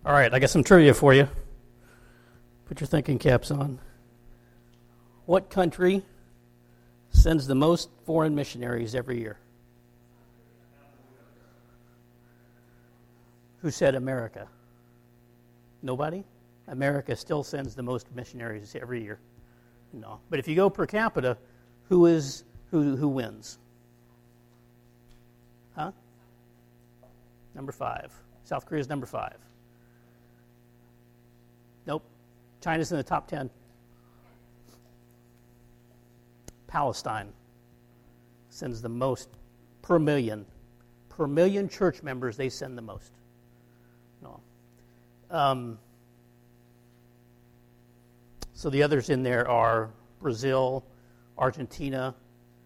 All right, I got some trivia for you. Put your thinking caps on. What country sends the most foreign missionaries every year? Who said America? Nobody? America still sends the most missionaries every year. No. But if you go per capita, who wins? Huh? Number 5. South Korea's number 5. Nope. China's in the top 10. Palestine sends the most per million. Per million church members, they send the most. No. So the others in there are Brazil, Argentina,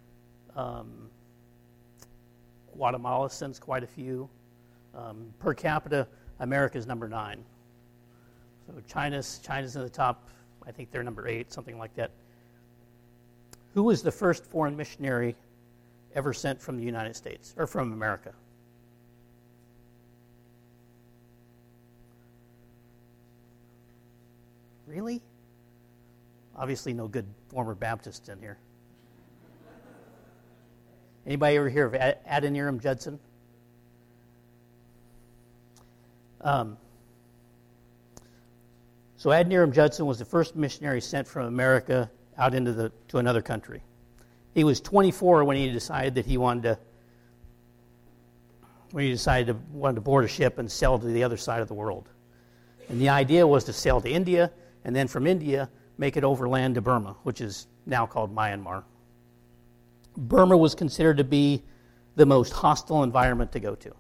Guatemala sends quite a few. Per capita, America's number 9. So China's in the top, I think they're number 8, something like that. Who was the first foreign missionary ever sent from the United States, or from America? Really? Obviously no good former Baptists in here. Anybody ever hear of Adoniram Judson? So Adoniram Judson was the first missionary sent from America out to another country. He was 24 when he decided that he wanted to board a ship and sail to the other side of the world. And the idea was to sail to India, and then from India make it overland to Burma, which is now called Myanmar. Burma was considered to be the most hostile environment to go to.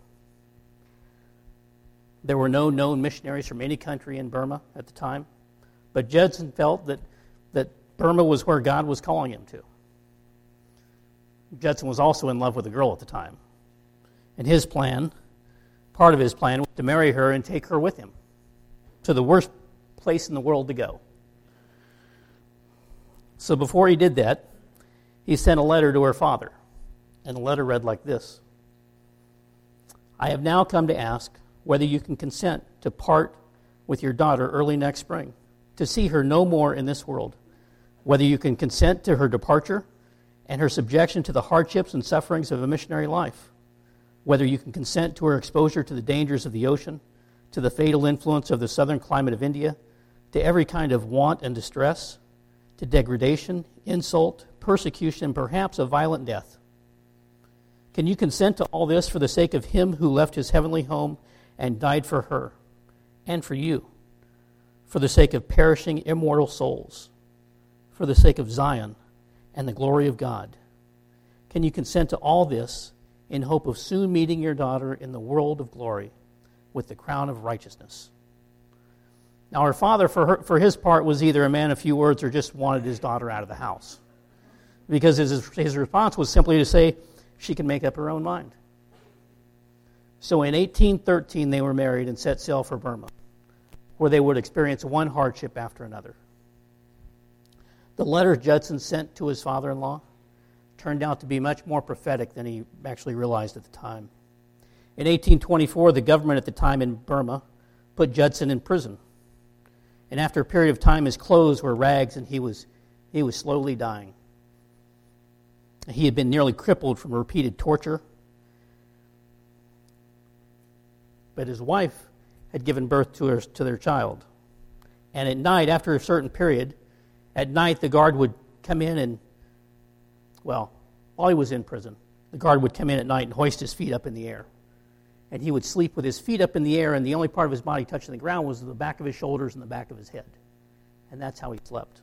There were no known missionaries from any country in Burma at the time, but Judson felt that Burma was where God was calling him to. Judson was also in love with a girl at the time, and part of his plan, was to marry her and take her with him to the worst place in the world to go. So before he did that, he sent a letter to her father, and the letter read like this: I have now come to ask whether you can consent to part with your daughter early next spring, to see her no more in this world, whether you can consent to her departure and her subjection to the hardships and sufferings of a missionary life, whether you can consent to her exposure to the dangers of the ocean, to the fatal influence of the southern climate of India, to every kind of want and distress, to degradation, insult, persecution, and perhaps a violent death. Can you consent to all this for the sake of him who left his heavenly home and died for her and for you, for the sake of perishing immortal souls, for the sake of Zion and the glory of God? Can you consent to all this in hope of soon meeting your daughter in the world of glory with the crown of righteousness? Now her father, for his part, was either a man of few words or just wanted his daughter out of the house, because his response was simply to say she can make up her own mind. So in 1813 they were married and set sail for Burma, where they would experience one hardship after another. The letter Judson sent to his father-in-law turned out to be much more prophetic than he actually realized at the time. In 1824, the government at the time in Burma put Judson in prison. And after a period of time, his clothes were rags and he was slowly dying. He had been nearly crippled from repeated torture. But his wife had given birth to their child. And at night, after a certain period, at night the guard would come in and, while he was in prison, the guard would come in at night and hoist his feet up in the air. And he would sleep with his feet up in the air, and the only part of his body touching the ground was the back of his shoulders and the back of his head. And that's how he slept.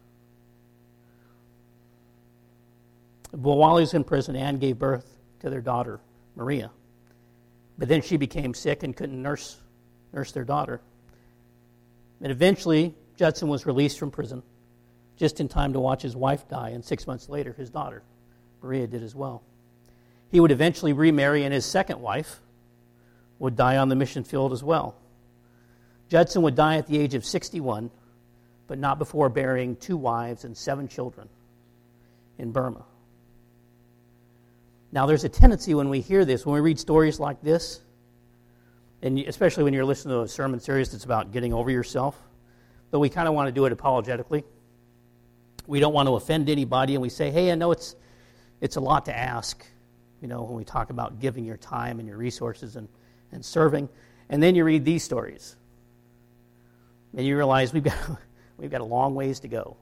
But while he was in prison, Anne gave birth to their daughter, Maria. But then she became sick and couldn't nurse their daughter. And eventually, Judson was released from prison, just in time to watch his wife die, and 6 months later, his daughter, Maria, did as well. He would eventually remarry, and his second wife would die on the mission field as well. Judson would die at the age of 61, but not before burying 2 wives and 7 children in Burma. Now, there's a tendency when we hear this, when we read stories like this, and especially when you're listening to a sermon series that's about getting over yourself, but we kind of want to do it apologetically. We don't want to offend anybody, and we say, hey, I know it's a lot to ask, when we talk about giving your time and your resources and serving. And then you read these stories, and you realize we've got a long ways to go.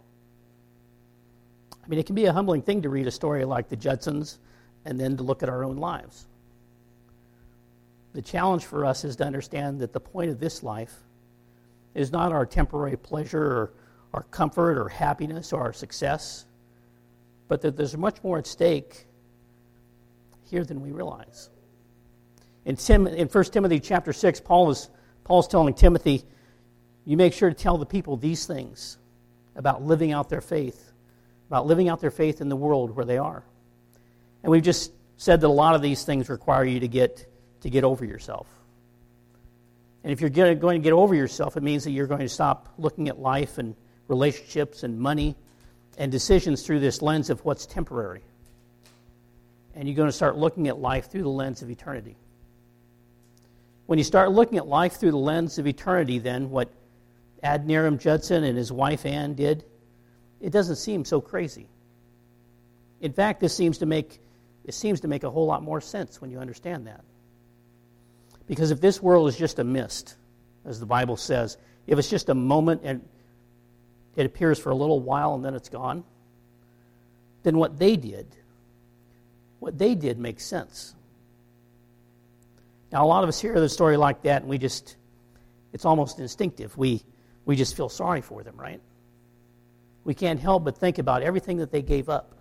I mean, it can be a humbling thing to read a story like the Judsons and then to look at our own lives. The challenge for us is to understand that the point of this life is not our temporary pleasure or our comfort or happiness or our success, but that there's much more at stake here than we realize. In 1 Timothy chapter 6, Paul's telling Timothy, you make sure to tell the people these things about living out their faith in the world where they are. And we've just said that a lot of these things require you to get over yourself. And if you're going to get over yourself, it means that you're going to stop looking at life and relationships and money and decisions through this lens of what's temporary. And you're going to start looking at life through the lens of eternity. When you start looking at life through the lens of eternity, then what Adoniram Judson and his wife Ann did, it doesn't seem so crazy. In fact, it seems to make a whole lot more sense when you understand that. Because if this world is just a mist, as the Bible says, if it's just a moment and it appears for a little while and then it's gone, then what they did makes sense. Now, a lot of us hear the story like that, and it's almost instinctive. We just feel sorry for them, right? We can't help but think about everything that they gave up.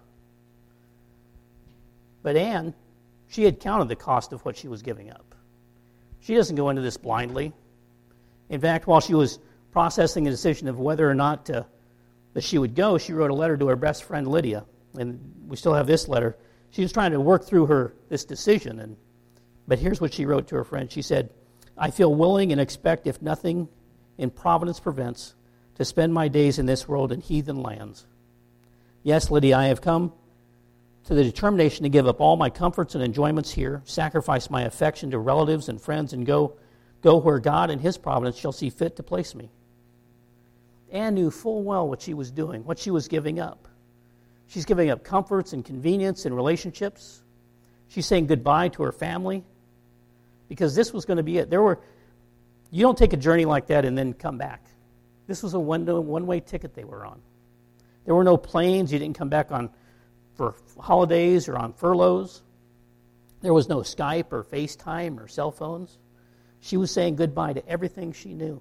But Anne, she had counted the cost of what she was giving up. She doesn't go into this blindly. In fact, while she was processing a decision of whether or not that she would go, she wrote a letter to her best friend Lydia, and we still have this letter. She was trying to work through this decision, but here's what she wrote to her friend. She said, I feel willing and expect, if nothing in providence prevents, to spend my days in this world in heathen lands. Yes, Lydia, I have come to the determination to give up all my comforts and enjoyments here, sacrifice my affection to relatives and friends, and go where God and His providence shall see fit to place me. Anne knew full well what she was doing, what she was giving up. She's giving up comforts and convenience and relationships. She's saying goodbye to her family, because this was going to be it. You don't take a journey like that and then come back. This was a one-way ticket they were on. There were no planes. You didn't come back for holidays or on furloughs. There was no Skype or FaceTime or cell phones. She was saying goodbye to everything she knew.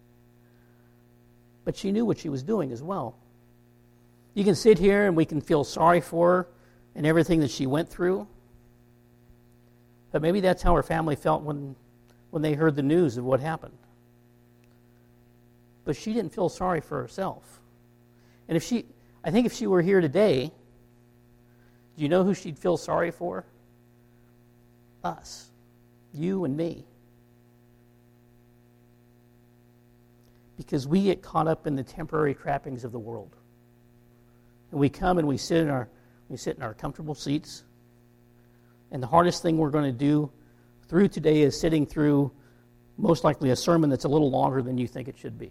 But she knew what she was doing as well. You can sit here and we can feel sorry for her and everything that she went through. But maybe that's how her family felt when they heard the news of what happened. But she didn't feel sorry for herself. And I think if she were here today, do you know who she'd feel sorry for? Us. You and me. Because we get caught up in the temporary trappings of the world. And we come and we sit in our comfortable seats. And the hardest thing we're going to do through today is sitting through most likely a sermon that's a little longer than you think it should be.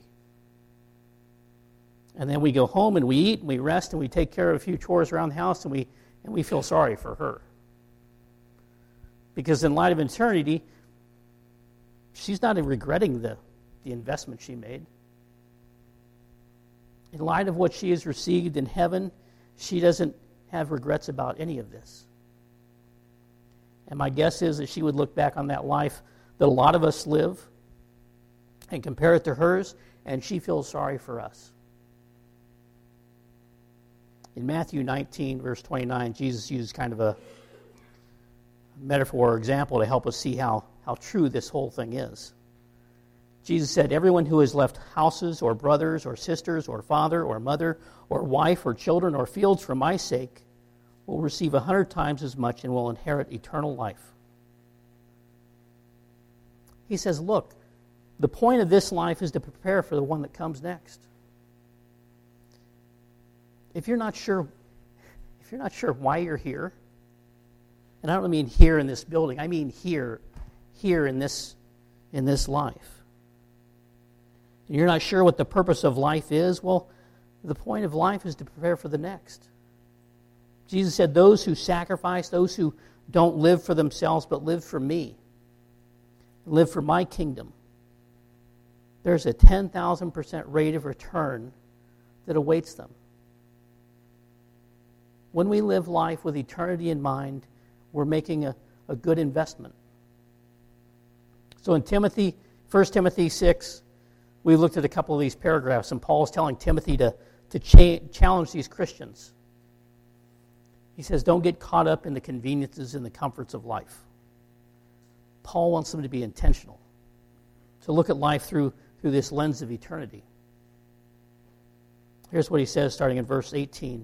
And then we go home and we eat and we rest and we take care of a few chores around the house and we feel sorry for her. Because in light of eternity, she's not regretting the investment she made. In light of what she has received in heaven, she doesn't have regrets about any of this. And my guess is that she would look back on that life that a lot of us live and compare it to hers, and she feels sorry for us. In Matthew 19, verse 29, Jesus used kind of a metaphor or example to help us see how true this whole thing is. Jesus said, everyone who has left houses or brothers or sisters or father or mother or wife or children or fields for my sake will receive 100 times as much and will inherit eternal life. He says, look, the point of this life is to prepare for the one that comes next. If you're not sure why you're here, and I don't mean here in this building, I mean here in this in this life. And you're not sure what the purpose of life is? Well, the point of life is to prepare for the next. Jesus said, those who sacrifice, those who don't live for themselves but live for me, live for my kingdom, there's a 10,000% rate of return that awaits them. When we live life with eternity in mind, we're making a good investment. So in 1 Timothy 6, we looked at a couple of these paragraphs, and Paul is telling Timothy to challenge these Christians. He says, don't get caught up in the conveniences and the comforts of life. Paul wants them to be intentional, to look at life through this lens of eternity. Here's what he says starting in verse 18.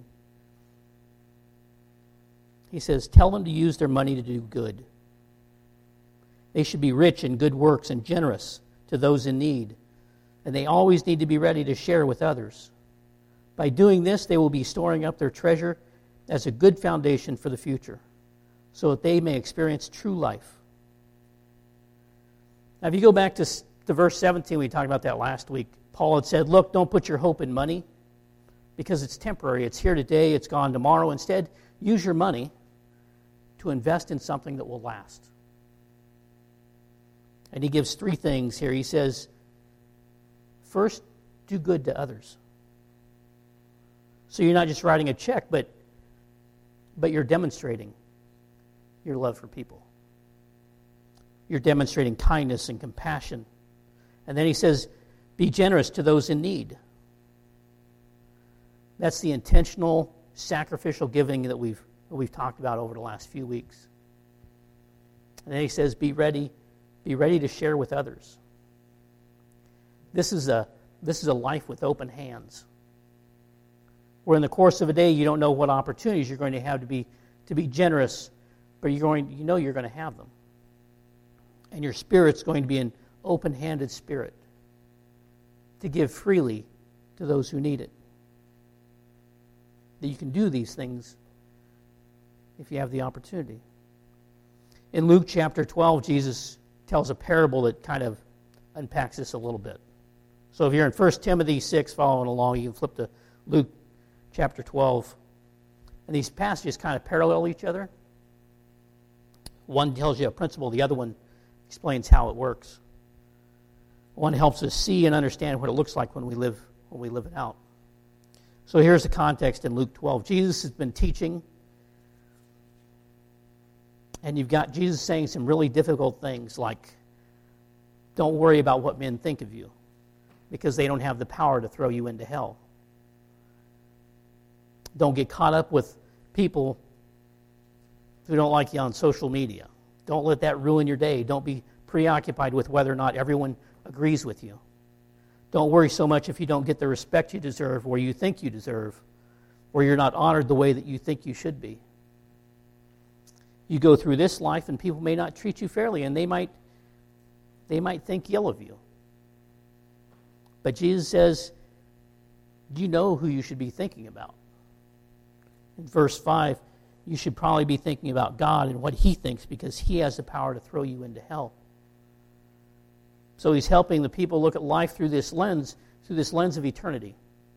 He says, tell them to use their money to do good. They should be rich in good works and generous to those in need, and they always need to be ready to share with others. By doing this, they will be storing up their treasure as a good foundation for the future, so that they may experience true life. Now, if you go back to verse 17, we talked about that last week. Paul had said, look, don't put your hope in money, because it's temporary. It's here today, it's gone tomorrow. Instead, use your money to invest in something that will last. And he gives three things here. He says, first, do good to others. So you're not just writing a check, but you're demonstrating your love for people. You're demonstrating kindness and compassion. And then he says, be generous to those in need. That's the intentional, sacrificial giving that we've talked about over the last few weeks. And then he says, be ready to share with others. This is a life with open hands, where in the course of a day you don't know what opportunities you're going to have to be generous, but you're going to have them. And your spirit's going to be an open-handed spirit to give freely to those who need it. That you can do these things if you have the opportunity. In Luke chapter 12, Jesus tells a parable that kind of unpacks this a little bit. So if you're in 1 Timothy 6 following along, you can flip to Luke chapter 12. And these passages kind of parallel each other. One tells you a principle, the other one explains how it works. One helps us see and understand what it looks like when we live it out. So here's the context in Luke 12. Jesus has been teaching, and you've got Jesus saying some really difficult things like, don't worry about what men think of you, because they don't have the power to throw you into hell. Don't get caught up with people who don't like you on social media. Don't let that ruin your day. Don't be preoccupied with whether or not everyone agrees with you. Don't worry so much if you don't get the respect you deserve or you think you deserve, or you're not honored the way that you think you should be. You go through this life and people may not treat you fairly, and they might think ill of you. But Jesus says, you know who you should be thinking about. In verse 5, you should probably be thinking about God and what He thinks, because He has the power to throw you into hell. So He's helping the people look at life through this lens of eternity.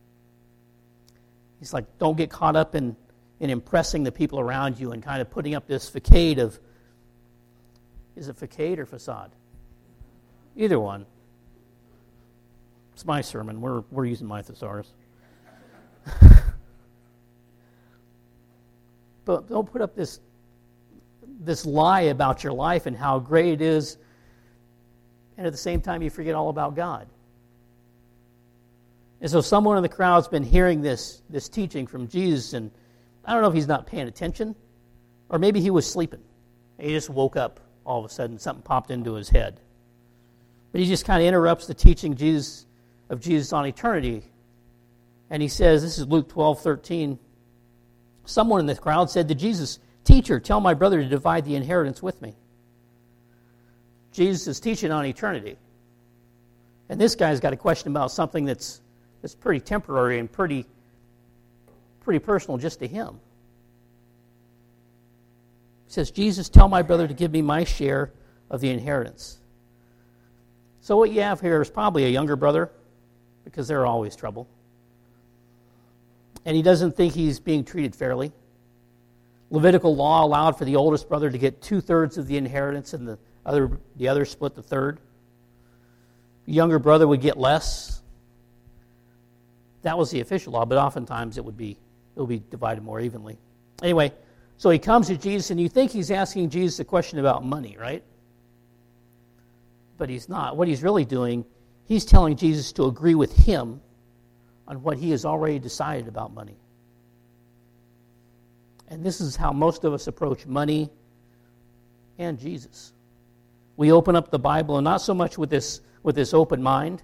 He's like, don't get caught up in impressing the people around you and kind of putting up this facade of, is it facade or facade? Either one. It's my sermon. We're using my thesaurus. But don't put up this lie about your life and how great it is, and at the same time you forget all about God. And so someone in the crowd's been hearing this teaching from Jesus, and I don't know if he's not paying attention, or maybe he was sleeping. He just woke up all of a sudden, something popped into his head. But he just kind of interrupts the teaching of Jesus on eternity. And he says, this is Luke 12:13, someone in the crowd said to Jesus, "Teacher, tell my brother to divide the inheritance with me." Jesus is teaching on eternity. And this guy's got a question about something that's pretty temporary and pretty personal just to him. He says, "Jesus, tell my brother to give me my share of the inheritance." So what you have here is probably a younger brother, because they're always trouble. And he doesn't think he's being treated fairly. Levitical law allowed for the oldest brother to get 2/3 of the inheritance, and the other split the third. The younger brother would get less. That was the official law, but oftentimes it would be divided more evenly. Anyway, so he comes to Jesus, and you think he's asking Jesus a question about money, right? But he's not. What he's really doing, he's telling Jesus to agree with him on what he has already decided about money. And this is how most of us approach money and Jesus. We open up the Bible, and not so much with this open mind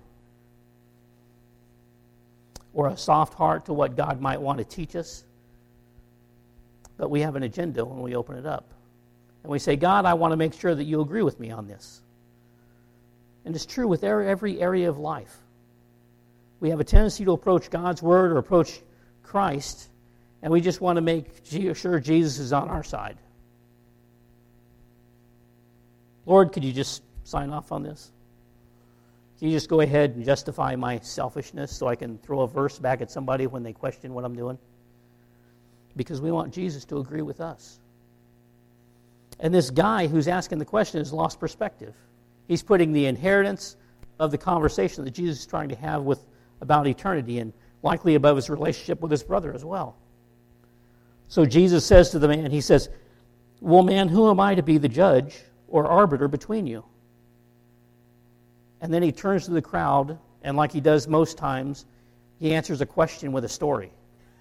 or a soft heart to what God might want to teach us, but we have an agenda when we open it up. And we say, God, I want to make sure that you agree with me on this. And it's true with every area of life. We have a tendency to approach God's Word or approach Christ, and we just want to make sure Jesus is on our side. Lord, could you just sign off on this? Can you just go ahead and justify my selfishness so I can throw a verse back at somebody when they question what I'm doing? Because we want Jesus to agree with us. And this guy who's asking the question has lost perspective. He's putting the inheritance of the conversation that Jesus is trying to have about eternity and likely above his relationship with his brother as well. So Jesus says to the man, he says, well, man, who am I to be the judge or arbiter between you? And then he turns to the crowd, and like he does most times, he answers a question with a story.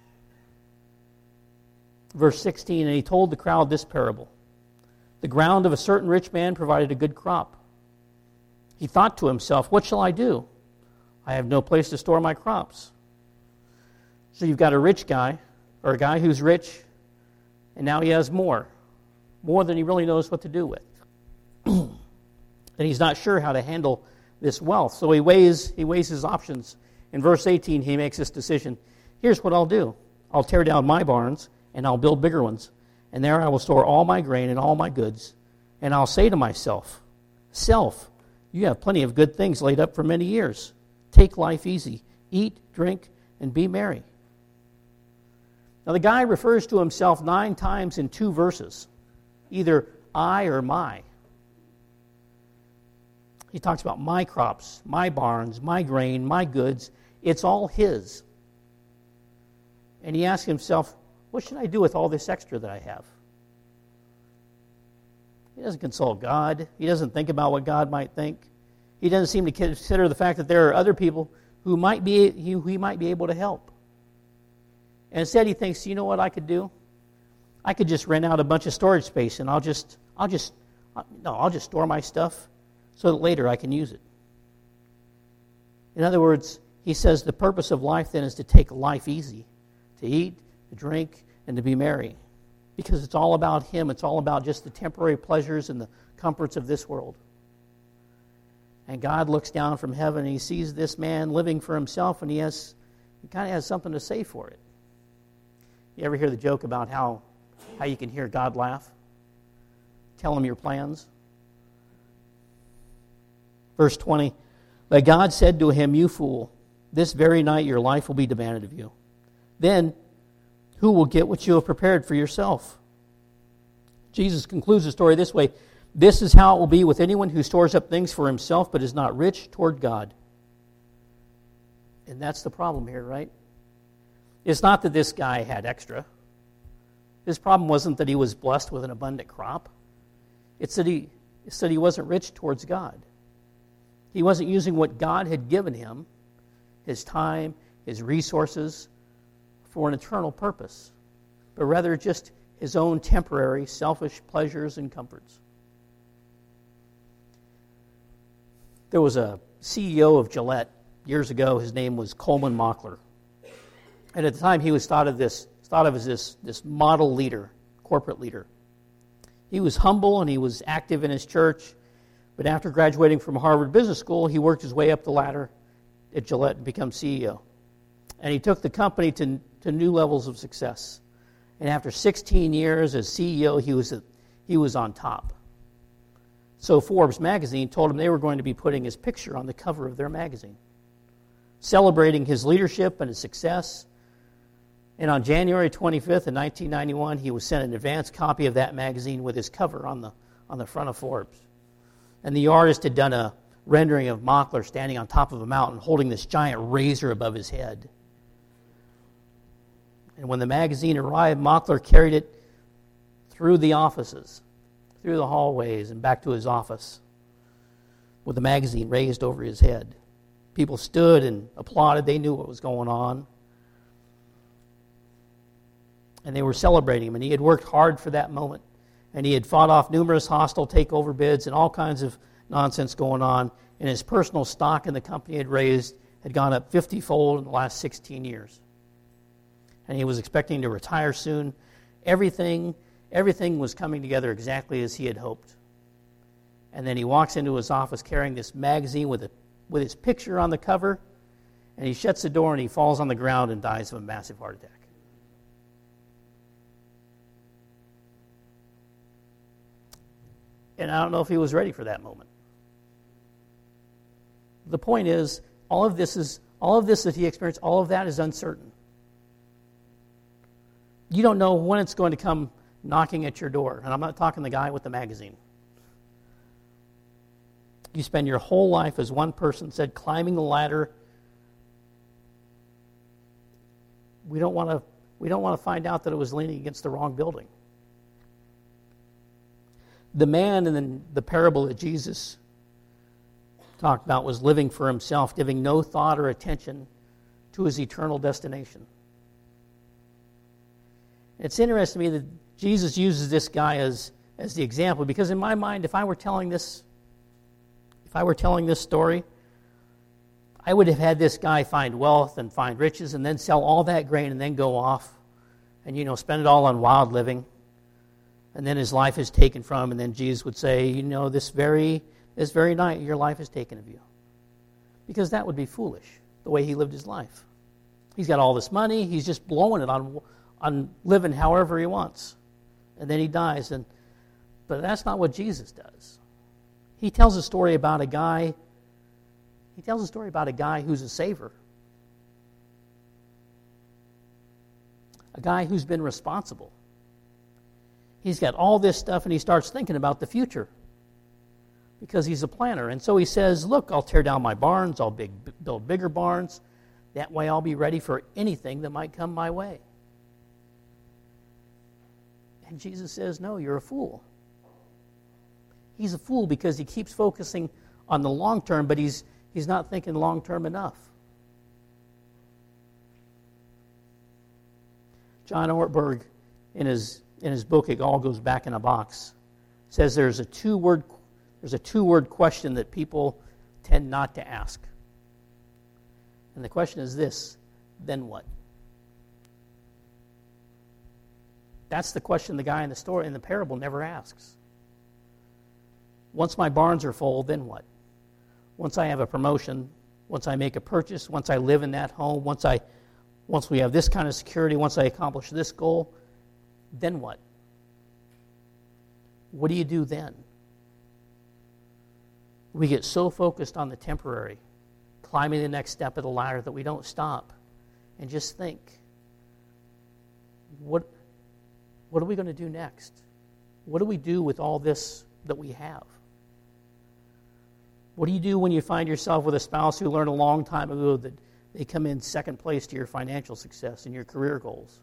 Verse 16, and he told the crowd this parable. The ground of a certain rich man provided a good crop. He thought to himself, what shall I do? I have no place to store my crops. So you've got a rich guy, or a guy who's rich, and now he has more than he really knows what to do with. And he's not sure how to handle this wealth. So he weighs his options. In verse 18, he makes this decision. Here's what I'll do. I'll tear down my barns, and I'll build bigger ones. And there I will store all my grain and all my goods. And I'll say to myself, Self, you have plenty of good things laid up for many years. Take life easy. Eat, drink, and be merry. Now the guy refers to himself 9 times in 2 verses. Either I or my. He talks about my crops, my barns, my grain, my goods. It's all his. And he asks himself, what should I do with all this extra that I have? He doesn't consult God. He doesn't think about what God might think. He doesn't seem to consider the fact that there are other people who he might be able to help. And instead he thinks, you know what I could do? I could just rent out a bunch of storage space, and I'll just store my stuff so that later I can use it. In other words, he says the purpose of life then is to take life easy, to eat, to drink, and to be merry. Because it's all about him. It's all about just the temporary pleasures and the comforts of this world. And God looks down from heaven and he sees this man living for himself, and he kind of has something to say for it. You ever hear the joke about how you can hear God laugh? Tell him your plans. Verse 20, but God said to him, you fool, this very night your life will be demanded of you. Then who will get what you have prepared for yourself? Jesus concludes the story this way. This is how it will be with anyone who stores up things for himself but is not rich toward God. And that's the problem here, right? It's not that this guy had extra. His problem wasn't that he was blessed with an abundant crop. It's that he wasn't rich towards God. He wasn't using what God had given him, his time, his resources, for an eternal purpose, but rather just his own temporary, selfish pleasures and comforts. There was a CEO of Gillette years ago. His name was Coleman Mockler. And at the time, he was thought of as this model leader, corporate leader. He was humble and he was active in his church. But after graduating from Harvard Business School, he worked his way up the ladder at Gillette and became CEO. And he took the company to new levels of success. And after 16 years as CEO, he was on top. So Forbes magazine told him they were going to be putting his picture on the cover of their magazine, celebrating his leadership and his success. And on January 25th of 1991, he was sent an advance copy of that magazine with his cover on the front of Forbes. And the artist had done a rendering of Mockler standing on top of a mountain holding this giant razor above his head. And when the magazine arrived, Mockler carried it through the offices, through the hallways, and back to his office with the magazine raised over his head. People stood and applauded. They knew what was going on. And they were celebrating him. And he had worked hard for that moment. And he had fought off numerous hostile takeover bids and all kinds of nonsense going on. And his personal stock in the company had gone up 50-fold in the last 16 years. And he was expecting to retire soon. Everything was coming together exactly as he had hoped. And then he walks into his office carrying this magazine with his picture on the cover, and he shuts the door and he falls on the ground and dies of a massive heart attack. And I don't know if he was ready for that moment. The point is, all of this that he experienced, all of that is uncertain. You don't know when it's going to come knocking at your door. And I'm not talking the guy with the magazine. You spend your whole life, as one person said, climbing the ladder. We don't want to find out that it was leaning against the wrong building. The man in the parable that Jesus talked about was living for himself, giving no thought or attention to his eternal destination. It's interesting to me that Jesus uses this guy as the example, because in my mind, if I were telling this story, I would have had this guy find wealth and find riches and then sell all that grain and then go off and, spend it all on wild living. And then his life is taken from him, and then Jesus would say, this very night your life is taken of you. Because that would be foolish, the way he lived his life. He's got all this money, he's just blowing it on living however he wants. And then he dies. But that's not what Jesus does. He tells a story about a guy who's a saver. A guy who's been responsible. He's got all this stuff and he starts thinking about the future because he's a planner. And so he says, look, I'll tear down my barns, I'll build bigger barns. That way I'll be ready for anything that might come my way. And Jesus says, no, you're a fool. He's a fool because he keeps focusing on the long term, but he's not thinking long term enough. John Ortberg, in his book, It All Goes Back in a Box, says there's a two-word question that people tend not to ask. And the question is this: then what? That's the question the guy in the parable never asks. Once my barns are full, then what? Once I have a promotion, once I make a purchase, once I live in that home, once we have this kind of security, once I accomplish this goal, then what? What do you do then? We get so focused on the temporary, climbing the next step of the ladder, that we don't stop and just think, what are we going to do next? What do we do with all this that we have? What do you do when you find yourself with a spouse who learned a long time ago that they come in second place to your financial success and your career goals?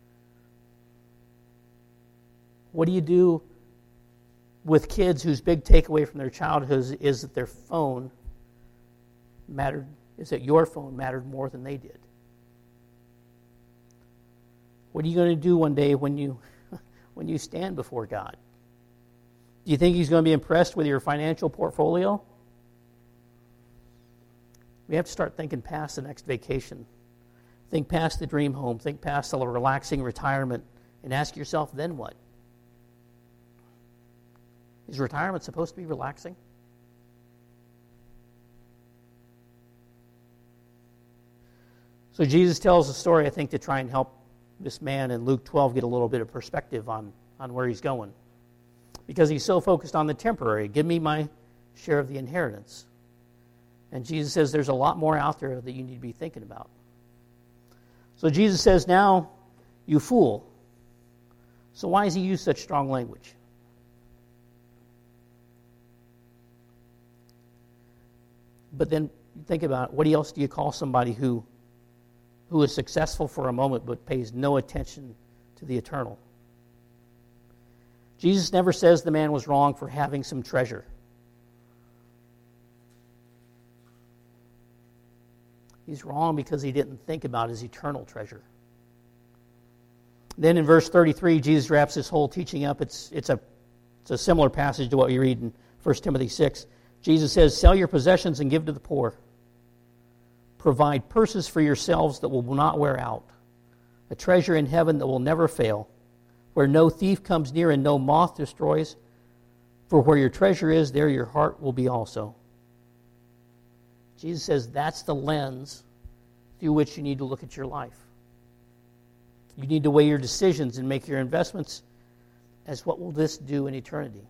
What do you do with kids whose big takeaway from their childhood is that your phone mattered more than they did? What are you going to do one day when you stand before God? Do you think he's going to be impressed with your financial portfolio? We have to start thinking past the next vacation. Think past the dream home. Think past the relaxing retirement. And ask yourself, then what? Is retirement supposed to be relaxing? So Jesus tells a story, I think, to try and help this man in Luke 12 get a little bit of perspective on where he's going. because he's so focused on the temporary. Give me my share of the inheritance. And Jesus says there's a lot more out there that you need to be thinking about. So Jesus says, now, you fool. So why does he use such strong language? But then think about, what else do you call somebody who is successful for a moment but pays no attention to the eternal? Jesus never says the man was wrong for having some treasure. He's wrong because he didn't think about his eternal treasure. Then in verse 33, Jesus wraps this whole teaching up. It's a similar passage to what we read in 1 Timothy 6. Jesus says, sell your possessions and give to the poor. Provide purses for yourselves that will not wear out, a treasure in heaven that will never fail, where no thief comes near and no moth destroys. For where your treasure is, there your heart will be also. Jesus says that's the lens through which you need to look at your life. You need to weigh your decisions and make your investments as what will this do in eternity.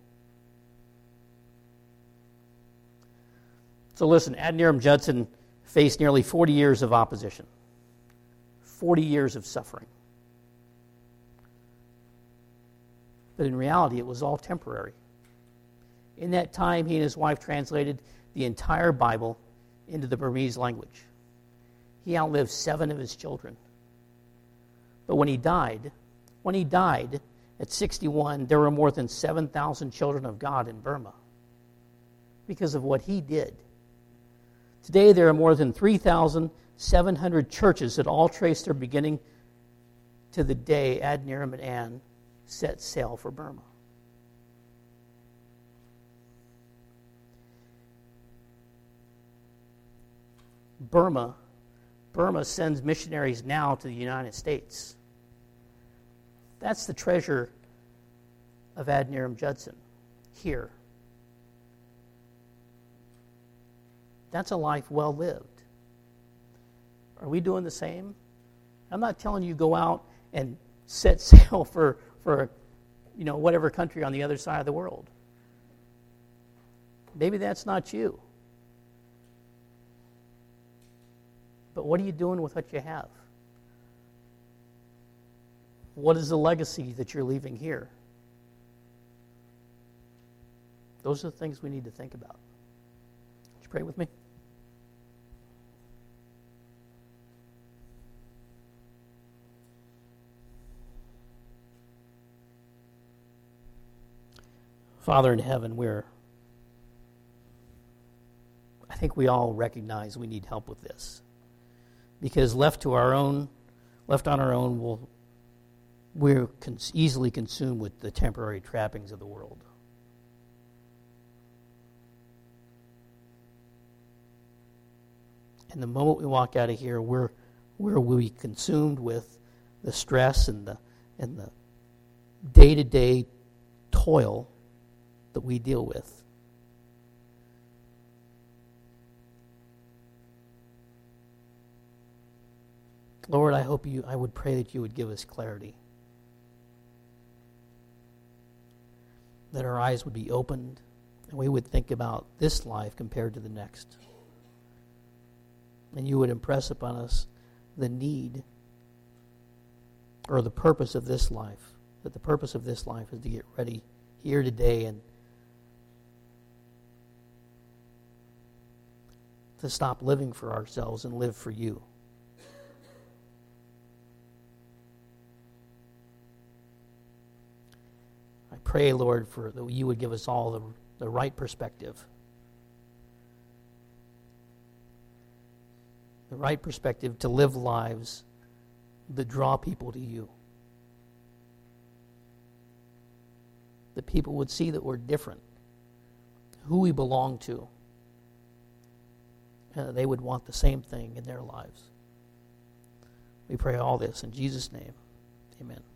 So listen, Adoniram Judson faced nearly 40 years of opposition, 40 years of suffering. But in reality, it was all temporary. In that time, he and his wife translated the entire Bible into the Burmese language. He outlived 7 of his children. But when he died at 61, there were more than 7,000 children of God in Burma because of what he did. Today, there are more than 3,700 churches that all trace their beginning to the day Adoniram and Ann set sail for Burma. Burma sends missionaries now to the United States. That's the treasure of Adoniram Judson here. That's a life well lived. Are we doing the same? I'm not telling you go out and set sail for whatever country on the other side of the world. Maybe that's not you. But what are you doing with what you have? What is the legacy that you're leaving here? Those are the things we need to think about. Would you pray with me? Father in heaven, I think we all recognize we need help with this. Because left on our own, we're easily consumed with the temporary trappings of the world. And the moment we walk out of here, we'll be consumed with the stress and the day-to-day toil that we deal with. Lord, I would pray that you would give us clarity. That our eyes would be opened and we would think about this life compared to the next. And you would impress upon us the need or the purpose of this life. That the purpose of this life is to get ready here today and to stop living for ourselves and live for you. I pray, Lord, that you would give us all the right perspective. The right perspective to live lives that draw people to you. That people would see that we're different, who we belong to, and that they would want the same thing in their lives. We pray all this in Jesus' name. Amen.